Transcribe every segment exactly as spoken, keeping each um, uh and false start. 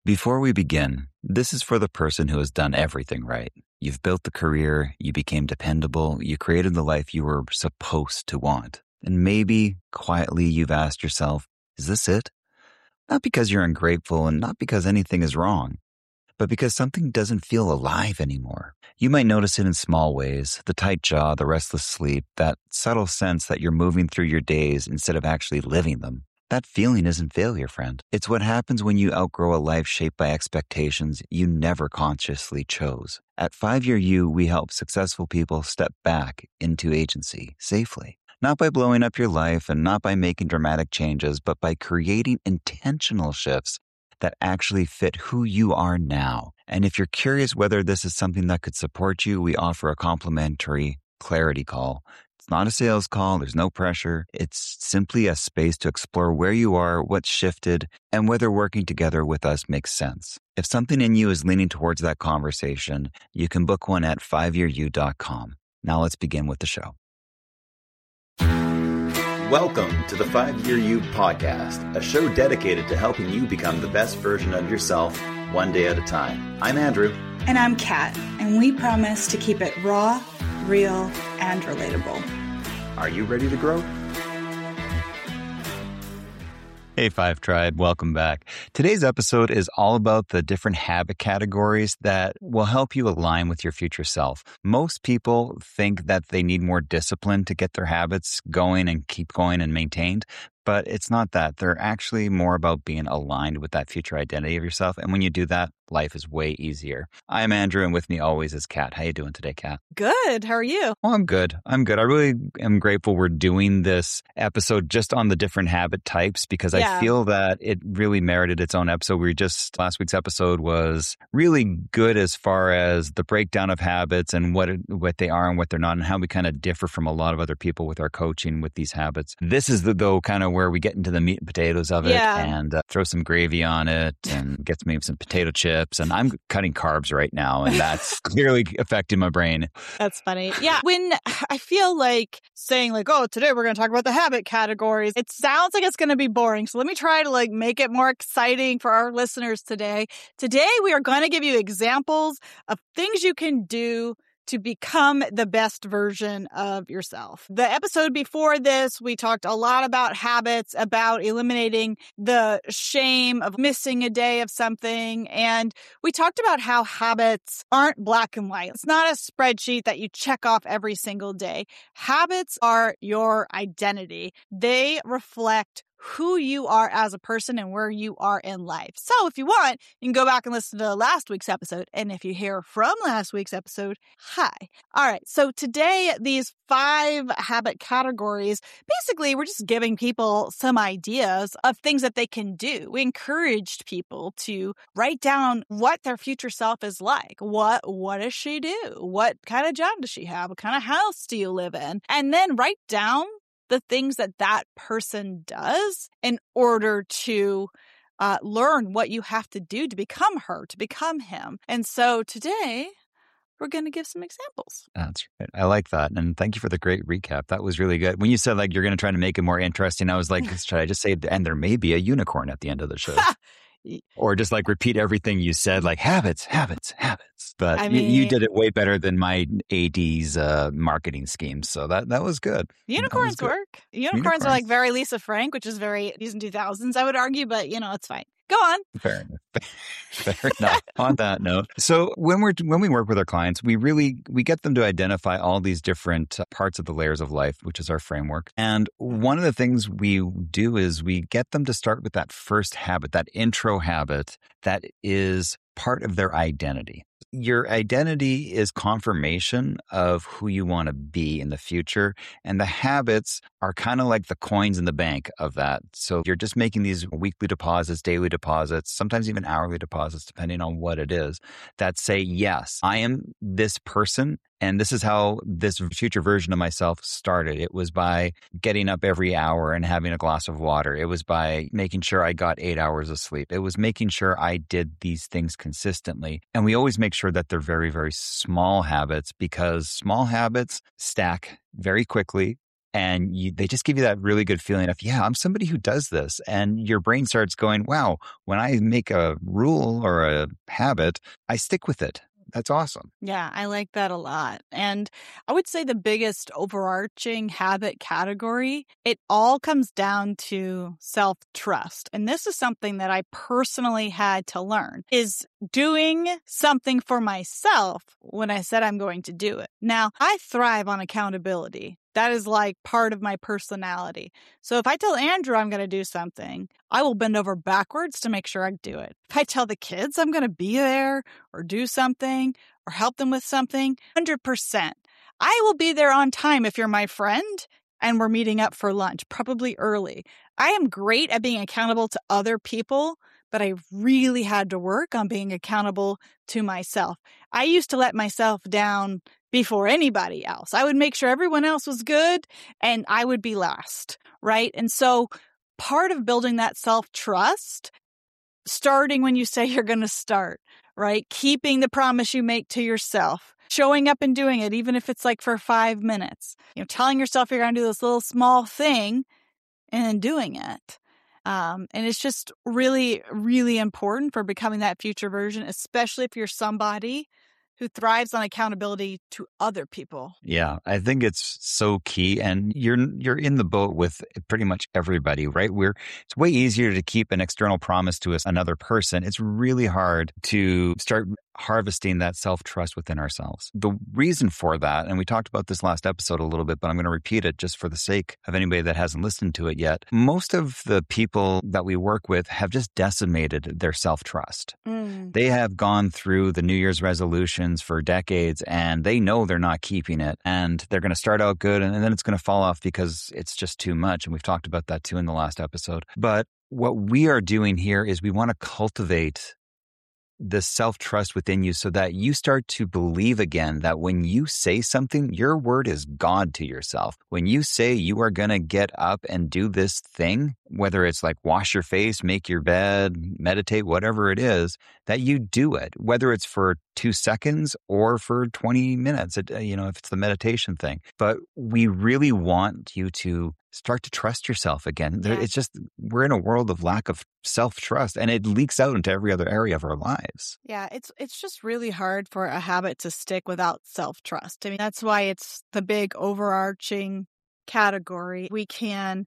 Before we begin, this is for the person who has done everything right. You've built the career, you became dependable, you created the life you were supposed to want. And maybe, quietly, you've asked yourself, is this it? Not because you're ungrateful and not because anything is wrong, but because something doesn't feel alive anymore. You might notice it in small ways, the tight jaw, the restless sleep, that subtle sense that you're moving through your days instead of actually living them. That feeling isn't failure, friend. It's what happens when you outgrow a life shaped by expectations you never consciously chose. At five year U, we help successful people step back into agency safely. Not by blowing up your life and not by making dramatic changes, but by creating intentional shifts that actually fit who you are now. And if you're curious whether this is something that could support you, we offer a complimentary clarity call. It's not a sales call. There's no pressure. It's simply a space to explore where you are, what's shifted, and whether working together with us makes sense. If something in you is leaning towards that conversation, you can book one at five year u dot com. Now let's begin with the show. Welcome to the five year U podcast, a show dedicated to helping you become the best version of yourself one day at a time. I'm Andrew. And I'm Kat, and we promise to keep it raw, real, and relatable. Are you ready to grow? Hey, Five Tribe, welcome back. Today's episode is all about the different habit categories that will help you align with your future self. Most people think that they need more discipline to get their habits going and keep going and maintained, but it's not that. They're actually more about being aligned with that future identity of yourself. And when you do that, life is way easier. I'm Andrew, and with me always is Kat. How you doing today, Kat? Good. How are you? Oh, I'm good. I'm good. I really am grateful we're doing this episode just on the different habit types because yeah. I feel that it really merited its own episode. We just, last week's episode was really good as far as the breakdown of habits and what it, what they are and what they're not and how we kind of differ from a lot of other people with our coaching with these habits. This is the, though, kind of where we get into the meat and potatoes of it yeah. and uh, throw some gravy on it and get maybe some potato chips. And I'm cutting carbs right now, and that's clearly affecting my brain. That's funny. Yeah. When I feel like saying like, oh, today we're going to talk about the habit categories, it sounds like it's going to be boring. So let me try to like make it more exciting for our listeners today. Today, we are going to give you examples of things you can do to become the best version of yourself. The episode before this, we talked a lot about habits, about eliminating the shame of missing a day of something. And we talked about how habits aren't black and white. It's not a spreadsheet that you check off every single day. Habits are your identity. They reflect who you are as a person and where you are in life. So if you want, you can go back and listen to last week's episode. And if you hear from last week's episode, hi. All right. So today, these five habit categories, basically, we're just giving people some ideas of things that they can do. We encouraged people to write down what their future self is like. What, what does she do? What kind of job does she have? What kind of house do you live in? And then write down the things that that person does in order to uh, learn what you have to do to become her, to become him. And so today, we're going to give some examples. That's right. I like that. And thank you for the great recap. That was really good. When you said like you're going to try to make it more interesting, I was like, should I just say, and there may be a unicorn at the end of the show? Or just like repeat everything you said, like habits, habits, habits. But I mean, you, you did it way better than my eighties uh, marketing scheme. So that, that was good. Unicorns was good. work. Unicorns, Unicorns are like very Lisa Frank, which is very eighties and two thousands, I would argue. But, you know, it's fine. Go on. Fair enough. Fair enough. On that note, so when we're when we work with our clients, we really we get them to identify all these different parts of the layers of life, which is our framework. And one of the things we do is we get them to start with that first habit, that intro habit that is part of their identity. Your identity is confirmation of who you want to be in the future. And the habits are kind of like the coins in the bank of that. So you're just making these weekly deposits, daily deposits, sometimes even hourly deposits, depending on what it is, that say, yes, I am this person. And this is how this future version of myself started. It was by getting up every hour and having a glass of water. It was by making sure I got eight hours of sleep. It was making sure I did these things consistently. And we always make sure that they're very, very small habits, because small habits stack very quickly. And you, they just give you that really good feeling of, yeah, I'm somebody who does this. And your brain starts going, wow, when I make a rule or a habit, I stick with it. That's awesome. Yeah, I like that a lot. And I would say the biggest overarching habit category, it all comes down to self-trust. And this is something that I personally had to learn, is doing something for myself when I said I'm going to do it. Now, I thrive on accountability. That is like part of my personality. So if I tell Andrew I'm going to do something, I will bend over backwards to make sure I do it. If I tell the kids I'm going to be there or do something or help them with something, one hundred percent. I will be there on time if you're my friend and we're meeting up for lunch, probably early. I am great at being accountable to other people, but I really had to work on being accountable to myself. I used to let myself down before anybody else. I would make sure everyone else was good and I would be last, right? And so part of building that self-trust, starting when you say you're going to start, right? Keeping the promise you make to yourself, showing up and doing it, even if it's like for five minutes, you know, telling yourself you're going to do this little small thing and then doing it. Um, and it's just really, really important for becoming that future version, especially if you're somebody who thrives on accountability to other people. Yeah, I think it's so key. And you're you're in the boat with pretty much everybody, right? We're it's way easier to keep an external promise to us, another person. It's really hard to start harvesting that self-trust within ourselves. The reason for that, and we talked about this last episode a little bit, but I'm going to repeat it just for the sake of anybody that hasn't listened to it yet. Most of the people that we work with have just decimated their self-trust. Mm. They have gone through the New Year's resolutions for decades and they know they're not keeping it. And they're going to start out good and then it's going to fall off because it's just too much. And we've talked about that too in the last episode. But what we are doing here is we want to cultivate the self-trust within you so that you start to believe again that when you say something, your word is God to yourself. When you say you are going to get up and do this thing, whether it's like wash your face, make your bed, meditate, whatever it is, that you do it, whether it's for two seconds or for twenty minutes, you know, if it's the meditation thing. But we really want you to start to trust yourself again. Yeah. It's just, we're in a world of lack of self-trust and it leaks out into every other area of our lives. Yeah, it's it's just really hard for a habit to stick without self-trust. I mean, that's why it's the big overarching category. We can,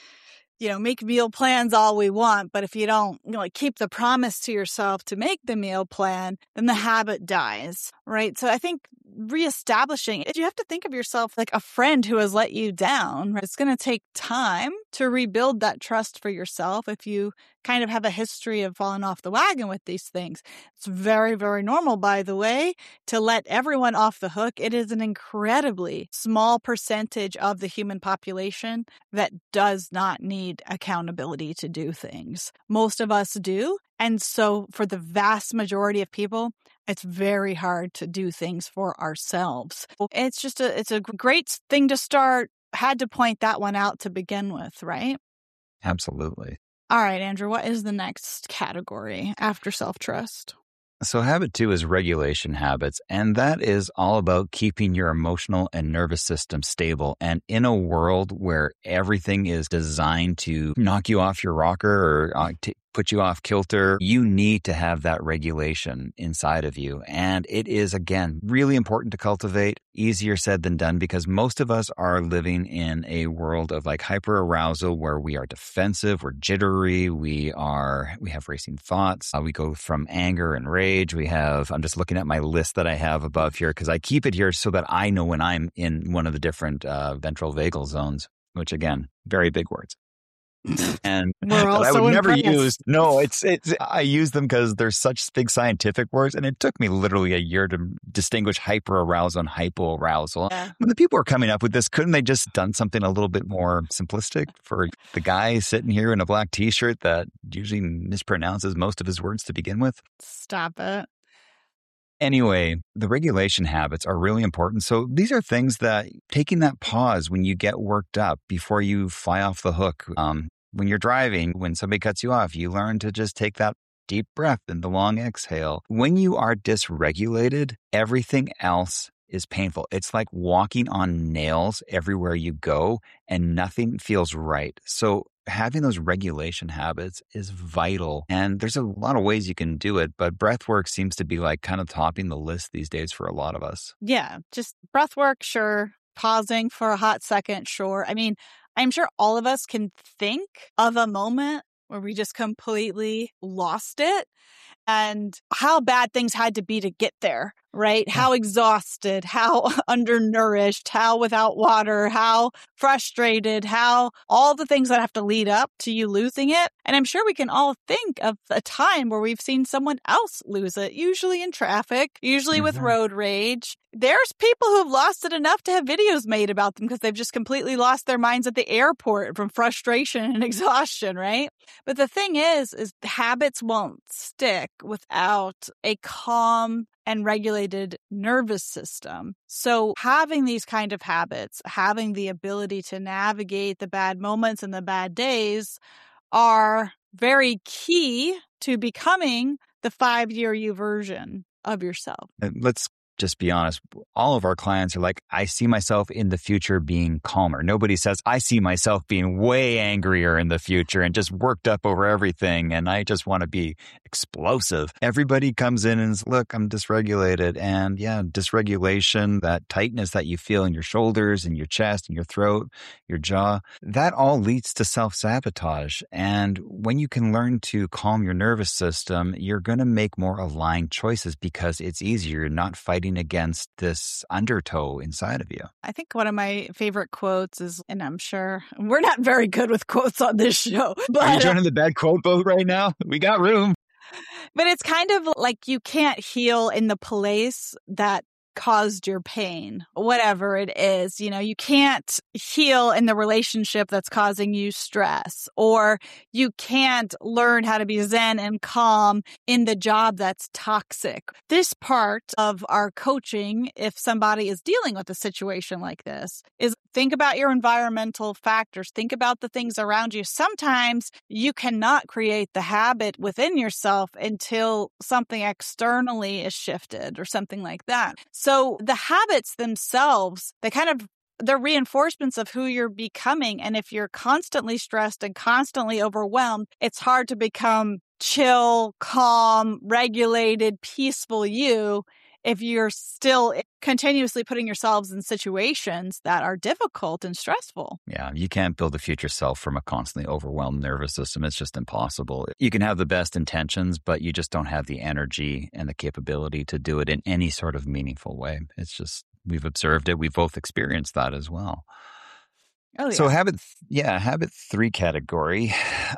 you know, make meal plans all we want, but if you don't, you know, like keep the promise to yourself to make the meal plan, then the habit dies, right? So I think reestablishing it, you have to think of yourself like a friend who has let you down. Right? It's going to take time to rebuild that trust for yourself if you kind of have a history of falling off the wagon with these things. It's very, very normal, by the way, to let everyone off the hook. It is an incredibly small percentage of the human population that does not need accountability to do things. Most of us do. And so for the vast majority of people, it's very hard to do things for ourselves. It's just a, it's a great thing to start. Had to point that one out to begin with, right? Absolutely. All right, Andrew, what is the next category after self-trust? So habit two is regulation habits, and that is all about keeping your emotional and nervous system stable. And in a world where everything is designed to knock you off your rocker or uh, t- put you off kilter, you need to have that regulation inside of you. And it is, again, really important to cultivate. Easier said than done because most of us are living in a world of like hyper arousal where we are defensive, we're jittery, we are, we have racing thoughts. Uh, we go from anger and rage. We have, I'm just looking at my list that I have above here because I keep it here so that I know when I'm in one of the different uh, ventral vagal zones, which again, very big words. And We're I would so never impressed. use. No, it's it's. I use them because they're such big scientific words, and it took me literally a year to distinguish hyper arousal and hypo arousal. Yeah. When the people are coming up with this, couldn't they just done something a little bit more simplistic for the guy sitting here in a black T-shirt that usually mispronounces most of his words to begin with? Stop it. Anyway, the regulation habits are really important. So these are things that taking that pause when you get worked up before you fly off the hook. Um, when you're driving, when somebody cuts you off, you learn to just take that deep breath and the long exhale. When you are dysregulated, everything else is painful. It's like walking on nails everywhere you go and nothing feels right. So having those regulation habits is vital. And there's a lot of ways you can do it, but breath work seems to be like kind of topping the list these days for a lot of us. Yeah, just breath work, sure. Pausing for a hot second, sure. I mean, I'm sure all of us can think of a moment where we just completely lost it and how bad things had to be to get there, right? How exhausted, how undernourished, how without water, how frustrated, how all the things that have to lead up to you losing it. And I'm sure we can all think of a time where we've seen someone else lose it, usually in traffic, usually with Mhm. road rage. There's people who've lost it enough to have videos made about them because they've just completely lost their minds at the airport from frustration and exhaustion, right? But the thing is, is habits won't stick without a calm and regulated nervous system. So having these kind of habits, having the ability to navigate the bad moments and the bad days are very key to becoming the five-year you version of yourself. And let's just be honest. All of our clients are like, I see myself in the future being calmer. Nobody says, I see myself being way angrier in the future and just worked up over everything. And I just want to be explosive. Everybody comes in and says, look, I'm dysregulated. And yeah, dysregulation, that tightness that you feel in your shoulders and your chest and your throat, your jaw, that all leads to self-sabotage. And when you can learn to calm your nervous system, you're going to make more aligned choices because it's easier. You're not fighting against this undertow inside of you. I think one of my favorite quotes is, and I'm sure we're not very good with quotes on this show, but Are you joining the bad quote boat right now? We got room. But it's kind of like you can't heal in the place that caused your pain, whatever it is. You know, you can't heal in the relationship that's causing you stress, or you can't learn how to be zen and calm in the job that's toxic. This part of our coaching, if somebody is dealing with a situation like this, is think about your environmental factors. Think about the things around you. Sometimes you cannot create the habit within yourself until something externally is shifted or something like that. So the habits themselves, they kind of, they're reinforcements of who you're becoming. And if you're constantly stressed and constantly overwhelmed, it's hard to become chill, calm, regulated, peaceful you if you're still continuously putting yourselves in situations that are difficult and stressful. Yeah, you can't build a future self from a constantly overwhelmed nervous system. It's just impossible. You can have the best intentions, but you just don't have the energy and the capability to do it in any sort of meaningful way. It's just, we've observed it. We've both experienced that as well. Oh, yeah. So habit, yeah, habit three category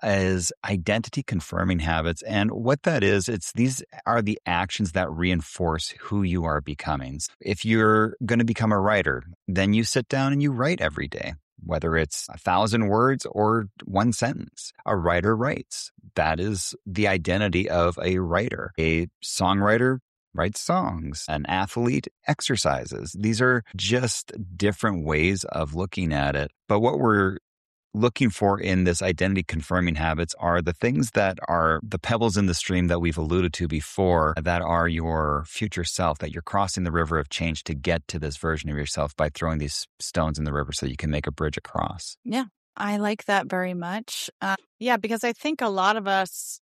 is identity confirming habits. And what that is, it's these are the actions that reinforce who you are becoming. If you're going to become a writer, then you sit down and you write every day, whether it's a thousand words or one sentence. A writer writes. That is the identity of a writer. A songwriter writes songs. An athlete exercises. These are just different ways of looking at it. But what we're looking for in this identity confirming habits are the things that are the pebbles in the stream that we've alluded to before, that are your future self, that you're crossing the river of change to get to this version of yourself by throwing these stones in the river so you can make a bridge across. Yeah, I like that very much. Uh, yeah, because I think a lot of us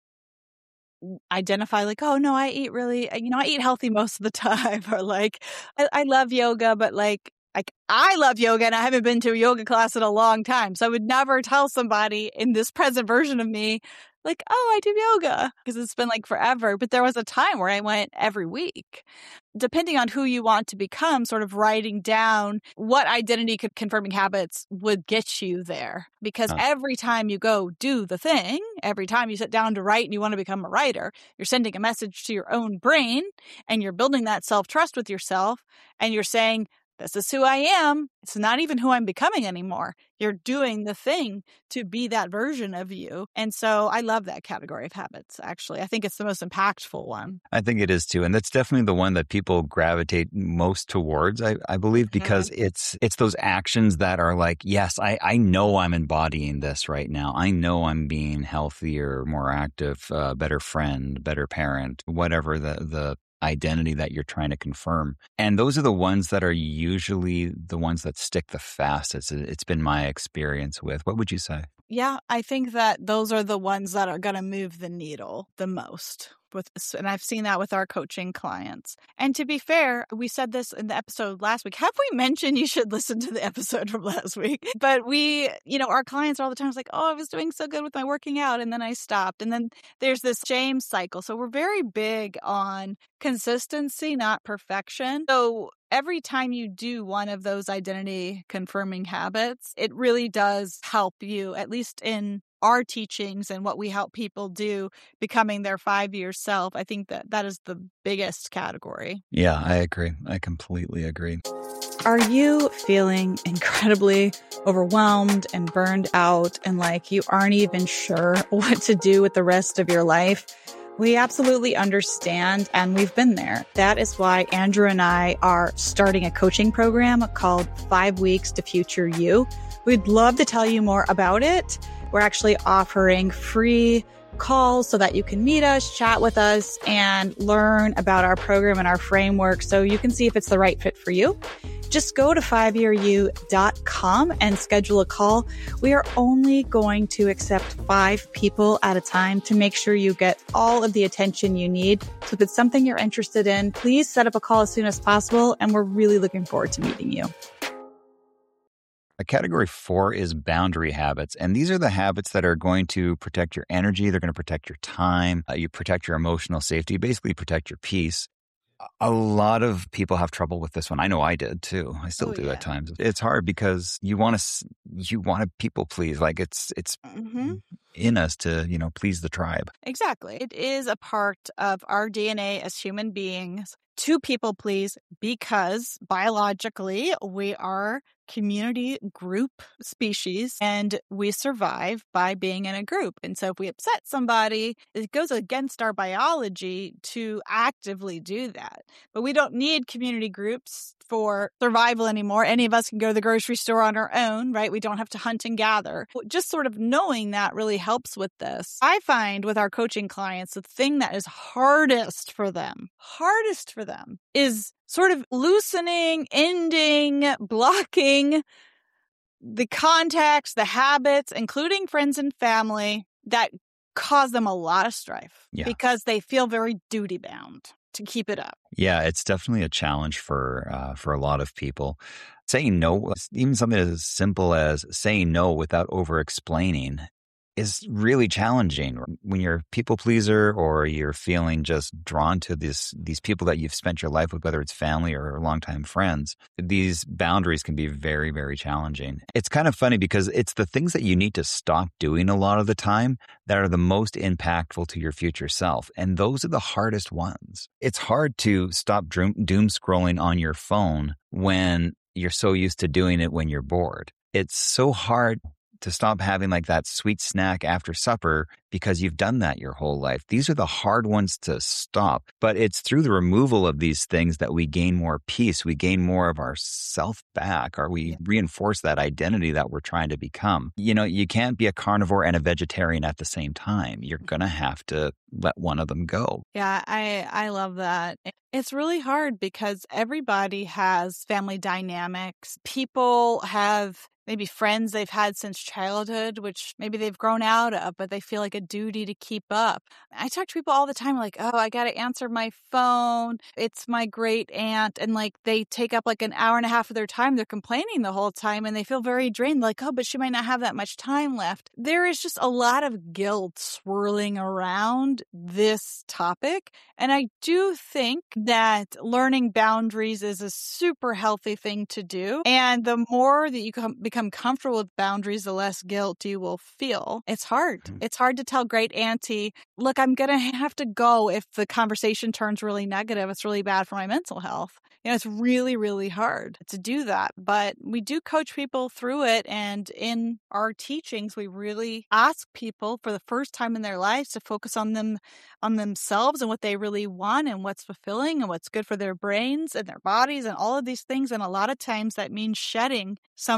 identify like, oh no, I eat really, you know, I eat healthy most of the time, or like, I, I love yoga, but like, like I love yoga and I haven't been to a yoga class in a long time. So I would never tell somebody in this present version of me, like, oh, I do yoga, because it's been like forever. But there was a time where I went every week. Depending on who you want to become, sort of writing down what identity confirming habits would get you there. Because Huh. every time you go do the thing, every time you sit down to write and you want to become a writer, you're sending a message to your own brain and you're building that self-trust with yourself. And you're saying, this is who I am. It's not even who I'm becoming anymore. You're doing the thing to be that version of you. And so I love that category of habits, actually. I think it's the most impactful one. I think it is too. And that's definitely the one that people gravitate most towards, I, I believe, because mm-hmm. it's it's those actions that are like, yes, I, I know I'm embodying this right now. I know I'm being healthier, more active, uh, better friend, better parent, whatever the the identity that you're trying to confirm. And those are the ones that are usually the ones that stick the fastest. It's been my experience with. What would you say? Yeah, I think that those are the ones that are going to move the needle the most. With, and I've seen that with our coaching clients. And to be fair, we said this in the episode last week. Have we mentioned you should listen to the episode from last week? But we, you know, our clients all the time is like, oh, I was doing so good with my working out and then I stopped. And then there's this shame cycle. So we're very big on consistency, not perfection. So every time you do one of those identity confirming habits, it really does help you, at least in our teachings and what we help people do, becoming their five-year self. I think that that is the biggest category. Yeah, I agree. I completely agree. Are you feeling incredibly overwhelmed and burned out and like you aren't even sure what to do with the rest of your life? We absolutely understand, and we've been there. That is why Andrew and I are starting a coaching program called Five Weeks to Future You. We'd love to tell you more about it. We're actually offering free calls so that you can meet us, chat with us, and learn about our program and our framework so you can see if it's the right fit for you. Just go to five year you dot com and schedule a call. We are only going to accept five people at a time to make sure you get all of the attention you need. So if it's something you're interested in, please set up a call as soon as possible. And we're really looking forward to meeting you. A category four is boundary habits. And these are the habits that are going to protect your energy. They're going to protect your time. Uh, you protect your emotional safety, basically protect your peace. A lot of people have trouble with this one. I know I did too. I still Oh, do yeah. at times. It's hard because you want to, you want to people please. Like it's, it's Mm-hmm. in us to, you know, please the tribe. Exactly. It is a part of our D N A as human beings to people please because biologically we are community group species and we survive by being in a group. And so if we upset somebody, it goes against our biology to actively do that. But we don't need community groups for survival anymore. Any of us can go to the grocery store on our own, right? We don't have to hunt and gather. Just sort of knowing that really helps with this. I find with our coaching clients, the thing that is hardest for them, hardest for them is sort of loosening, ending, blocking the contacts, the habits, including friends and family that cause them a lot of strife Yeah. because they feel very duty bound to keep it up. Yeah, it's definitely a challenge for uh, for a lot of people. Saying no, even something as simple as saying no without over explaining, is really challenging when you're a people pleaser or you're feeling just drawn to this, these people that you've spent your life with, whether it's family or longtime friends. These boundaries can be very, very challenging. It's kind of funny because it's the things that you need to stop doing a lot of the time that are the most impactful to your future self. And those are the hardest ones. It's hard to stop doom, doom scrolling on your phone when you're so used to doing it when you're bored. It's so hard to stop having like that sweet snack after supper because you've done that your whole life. These are the hard ones to stop, but it's through the removal of these things that we gain more peace. We gain more of our self back, or we reinforce that identity that we're trying to become. You know, you can't be a carnivore and a vegetarian at the same time. You're going to have to let one of them go. Yeah, I I love that. It's really hard because everybody has family dynamics. People have maybe friends they've had since childhood, which maybe they've grown out of, but they feel like a duty to keep up. I talk to people all the time like, oh, I got to answer my phone. It's my great aunt. And like they take up like an hour and a half of their time. They're complaining the whole time and they feel very drained. Like, oh, but she might not have that much time left. There is just a lot of guilt swirling around this topic. And I do think that learning boundaries is a super healthy thing to do. And the more that you come, become comfortable with boundaries, the less guilt you will feel. It's hard. Mm-hmm. It's hard to tell great auntie, look, I'm going to have to go if the conversation turns really negative. It's really bad for my mental health. You know, it's really, really hard to do that. But we do coach people through it. And in our teachings, we really ask people for the first time in their lives to focus on them, on themselves and what they really want and what's fulfilling and what's good for their brains and their bodies and all of these things. And a lot of times that means shedding some things about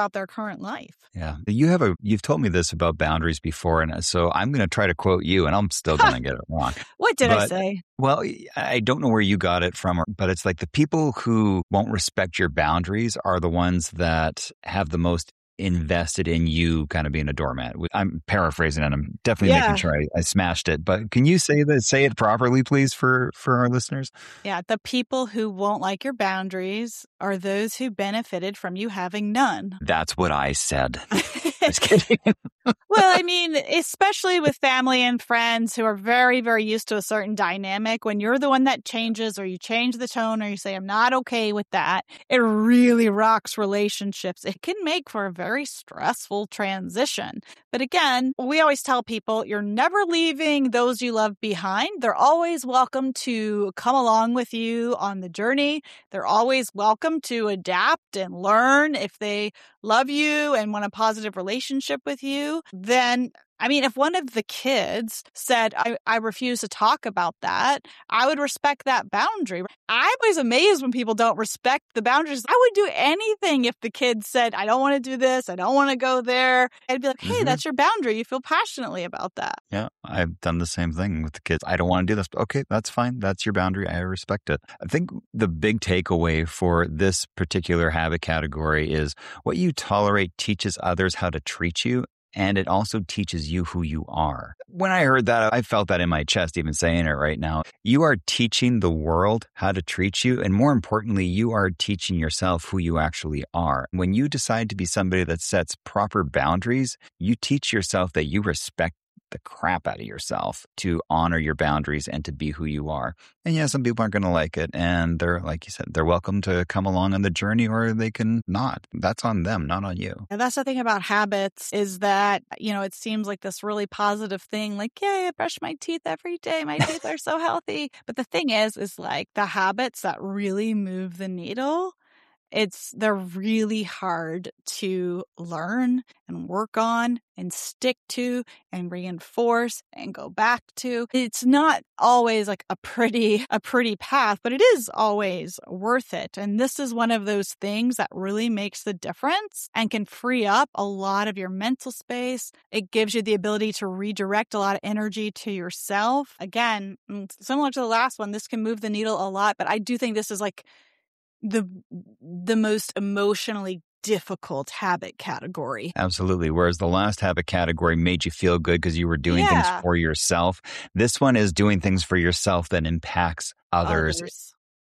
about their current life. Yeah. You have a, you've told me this about boundaries before. And so I'm going to try to quote you and I'm still going to get it wrong. What did but, I say? Well, I don't know where you got it from, but it's like the people who won't respect your boundaries are the ones that have the most invested in you kind of being a doormat. I'm paraphrasing and I'm definitely Yeah. making sure I, I smashed it. But can you say that, say it properly, please, for, for our listeners? Yeah. The people who won't like your boundaries are those who benefited from you having none. That's what I said. Just kidding. Well, I mean, especially with family and friends who are very, very used to a certain dynamic, when you're the one that changes or you change the tone or you say, I'm not okay with that, it really rocks relationships. It can make for a very stressful transition. But again, we always tell people you're never leaving those you love behind. They're always welcome to come along with you on the journey. They're always welcome to adapt and learn. If they love you and want a positive relationship with you, then, I mean, if one of the kids said, I, I refuse to talk about that, I would respect that boundary. I'm always amazed when people don't respect the boundaries. I would do anything if the kid said, I don't want to do this, I don't want to go there. I'd be like, hey, Mhm. that's your boundary. You feel passionately about that. Yeah, I've done the same thing with the kids. I don't want to do this. Okay, that's fine. That's your boundary. I respect it. I think the big takeaway for this particular habit category is what you tolerate teaches others how to treat you. And it also teaches you who you are. When I heard that, I felt that in my chest, even saying it right now. You are teaching the world how to treat you. And more importantly, you are teaching yourself who you actually are. When you decide to be somebody that sets proper boundaries, you teach yourself that you respect the crap out of yourself to honor your boundaries and to be who you are. And yeah, some people aren't going to like it. And they're, like you said, they're welcome to come along on the journey or they can not. That's on them, not on you. And that's the thing about habits is that, you know, it seems like this really positive thing, like, yay, I brush my teeth every day. My teeth are so healthy. But the thing is, is like the habits that really move the needle, it's, they're really hard to learn and work on and stick to and reinforce and go back to. It's not always like a pretty, a pretty path, but it is always worth it. And this is one of those things that really makes the difference and can free up a lot of your mental space. It gives you the ability to redirect a lot of energy to yourself. Again, similar to the last one, this can move the needle a lot, but I do think this is like the the most emotionally difficult habit category. Absolutely. Whereas the last habit category made you feel good because you were doing Yeah. things for yourself. This one is doing things for yourself that impacts others, Others.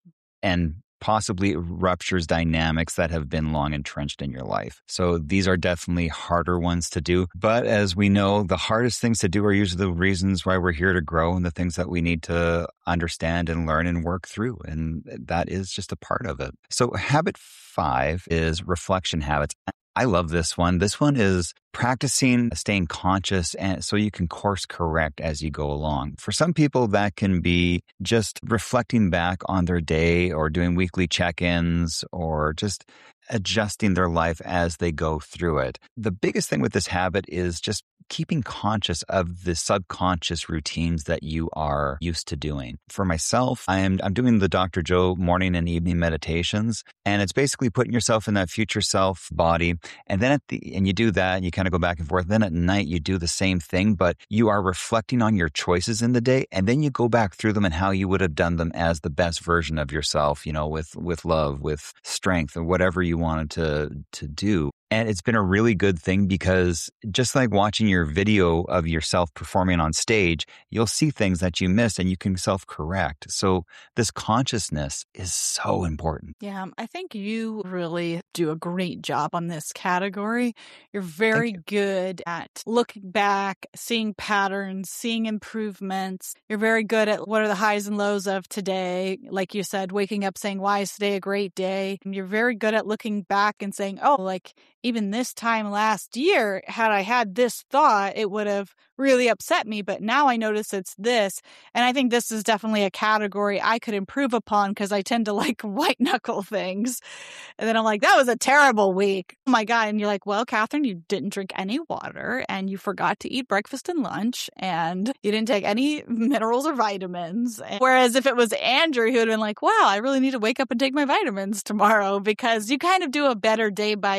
and possibly ruptures dynamics that have been long entrenched in your life. So these are definitely harder ones to do. But as we know, the hardest things to do are usually the reasons why we're here to grow and the things that we need to understand and learn and work through. And that is just a part of it. So habit five is reflection habits. I love this one. This one is practicing staying conscious and so you can course correct as you go along. For some people, that can be just reflecting back on their day or doing weekly check-ins or just adjusting their life as they go through it. The biggest thing with this habit is just keeping conscious of the subconscious routines that you are used to doing. For myself, I'm I'm doing the Doctor Joe morning and evening meditations, and it's basically putting yourself in that future self body. And then at the and you do that, and you kind of go back and forth. Then at night, you do the same thing, but you are reflecting on your choices in the day, and then you go back through them and how you would have done them as the best version of yourself. You know, with with love, with strength, or whatever you wanted to to do. And it's been a really good thing because just like watching your video of yourself performing on stage, you'll see things that you missed and you can self-correct. So this consciousness is so important. Yeah, I think you really do a great job on this category. You're very you. good at looking back, seeing patterns, seeing improvements. You're very good at what are the highs and lows of today. Like you said, waking up saying, why is today a great day? And you're very good at looking back and saying, oh, like even this time last year, had I had this thought, it would have really upset me. But now I notice it's this. And I think this is definitely a category I could improve upon because I tend to like white knuckle things. And then I'm like, that was a terrible week. Oh my God. And you're like, well, Catherine, you didn't drink any water and you forgot to eat breakfast and lunch and you didn't take any minerals or vitamins. Whereas if it was Andrew, he would have been like, wow, I really need to wake up and take my vitamins tomorrow because you kind of do a better day by day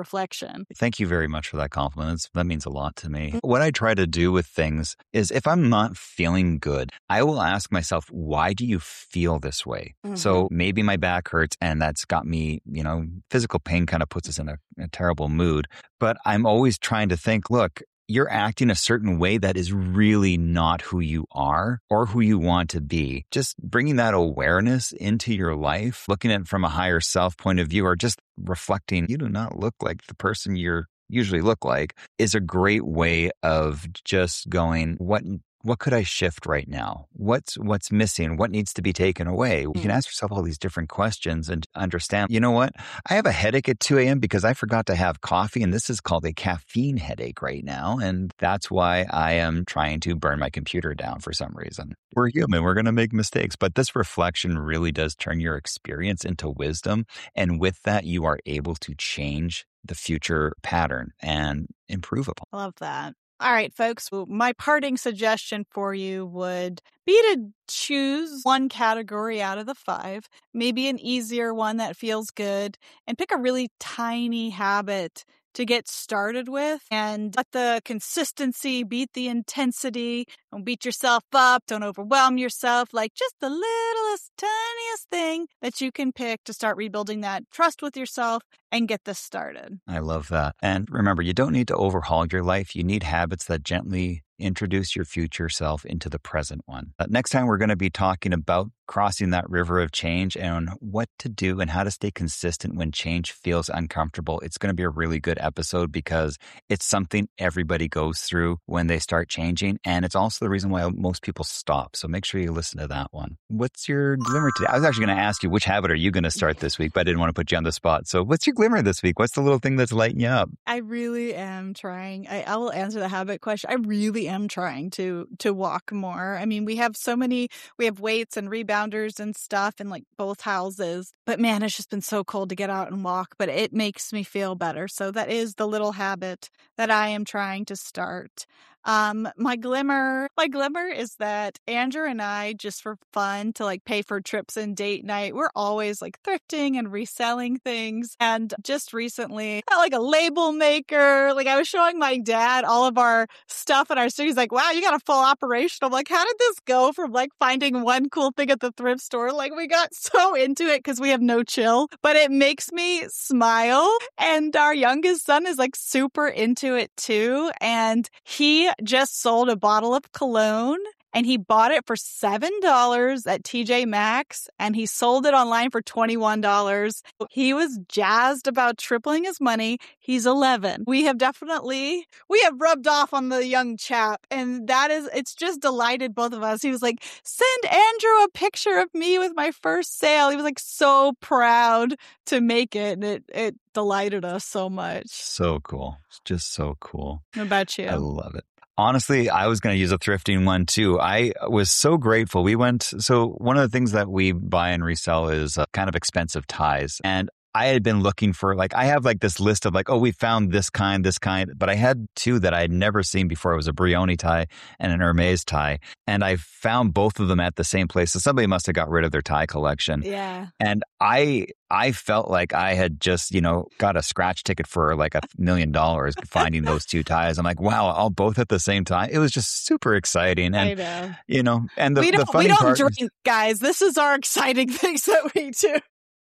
reflection. Thank you very much for that compliment. It's, that means a lot to me. What I try to do with things is if I'm not feeling good, I will ask myself, why do you feel this way? Mm-hmm. So maybe my back hurts and that's got me, you know, physical pain kind of puts us in a, a terrible mood. But I'm always trying to think, look, you're acting a certain way that is really not who you are or who you want to be. Just bringing that awareness into your life, looking at it from a higher self point of view, or just reflecting, you do not look like the person you're usually look like, is a great way of just going, what What could I shift right now? What's what's missing? What needs to be taken away? You can ask yourself all these different questions and understand, you know what? I have a headache at two a.m. because I forgot to have coffee, and this is called a caffeine headache right now. And that's why I am trying to burn my computer down for some reason. We're human. We're going to make mistakes. But this reflection really does turn your experience into wisdom. And with that, you are able to change the future pattern and improve upon. I love that. All right, folks, my parting suggestion for you would be to choose one category out of the five, maybe an easier one that feels good, and pick a really tiny habit to get started with and let the consistency beat the intensity. Don't beat yourself up. Don't overwhelm yourself. Like just the littlest, tiniest thing that you can pick to start rebuilding that trust with yourself and get this started. I love that. And remember, you don't need to overhaul your life. You need habits that gently introduce your future self into the present one. Uh, next time, we're going to be talking about crossing that river of change and what to do and how to stay consistent when change feels uncomfortable. It's going to be a really good episode because it's something everybody goes through when they start changing. And it's also the reason why most people stop. So make sure you listen to that one. What's your glimmer today? I was actually going to ask you, which habit are you going to start this week? But I didn't want to put you on the spot. So what's your glimmer this week? What's the little thing that's lighting you up? I really am trying. I, I will answer the habit question. I really am trying to to walk more. I mean, we have so many, we have weights and rebounders and stuff in like both houses. But man, it's just been so cold to get out and walk. But it makes me feel better. So that is the little habit that I am trying to start. Um, my glimmer, my glimmer is that Andrew and I, just for fun, to like pay for trips and date night, we're always like thrifting and reselling things. And just recently, I like a label maker. Like I was showing my dad all of our stuff in our studio. He's like, wow, you got a full operation. I'm like, how did this go from like finding one cool thing at the thrift store? Like we got so into it because we have no chill, but it makes me smile. And our youngest son is like super into it too. And he just sold a bottle of cologne and he bought it for seven dollars at T J Maxx and he sold it online for twenty-one dollars. He was jazzed about tripling his money. He's eleven. We have definitely, we have rubbed off on the young chap and that is, it's just delighted both of us. He was like, send Andrew a picture of me with my first sale. He was like so proud to make it and it, it delighted us so much. So cool. It's just so cool. What about you? I love it. Honestly, I was going to use a thrifting one too. I was so grateful. We went, so one of the things that we buy and resell is uh, kind of expensive ties. And I had been looking for like, I have like this list of like, oh, we found this kind, this kind, but I had two that I had never seen before. It was a Brioni tie and an Hermes tie. And I found both of them at the same place. So somebody must have got rid of their tie collection. Yeah. And I, I felt like I had just, you know, got a scratch ticket for like a million dollars finding those two ties. I'm like, wow, all both at the same time. It was just super exciting. And, I know. you know, and the, we don't, the funny we don't part drink, is, guys. This is our exciting things that we do.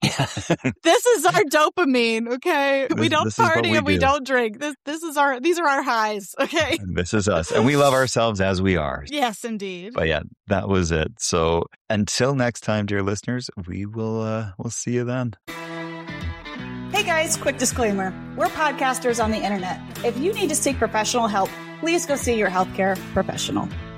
This is our dopamine, okay? This, we don't party we and we do. don't drink. This this is our these are our highs, okay? This is us. And we love ourselves as we are. Yes, indeed. But yeah, that was it. So until next time, dear listeners, we will uh we'll see you then. Hey guys, quick disclaimer. We're podcasters on the internet. If you need to seek professional help, please go see your healthcare professional.